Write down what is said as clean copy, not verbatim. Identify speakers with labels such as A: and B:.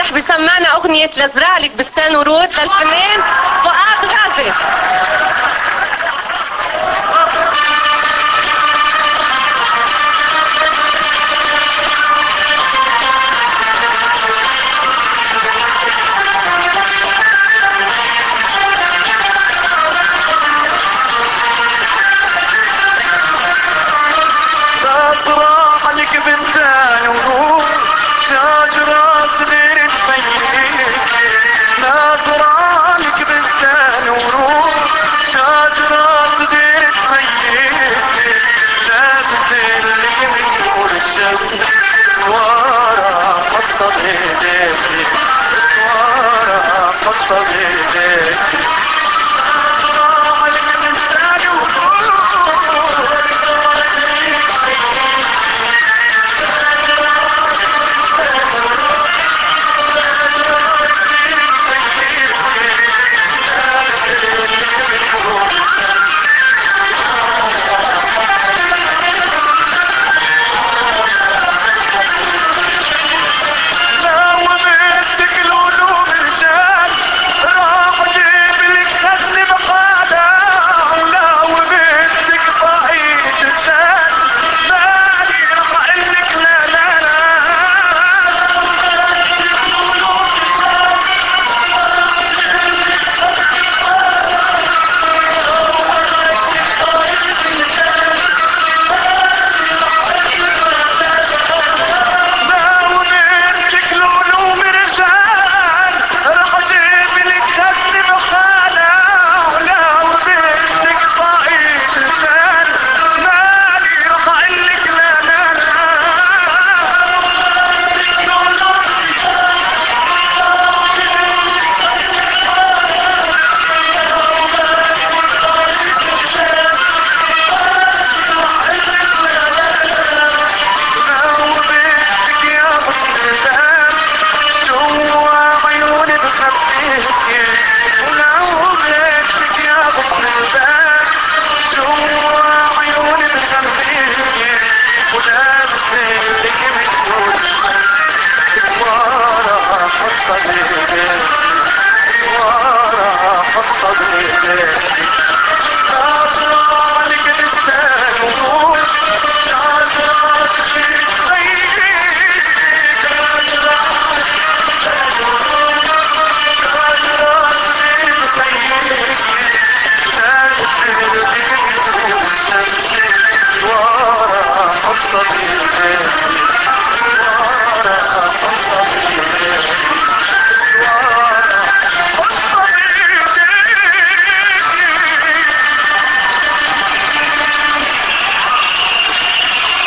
A: رح بيسمعنا اغنية لزرالك بستان ورود للفنان فؤاد غازي.
B: لك بستان ورود شجرة صغيرة تميز، ناظرة لك بستان ورود شجرة صغيرة تميز، لا تزلك من نور الشمس ورا خطة بيديك، ورا خطة بيديك.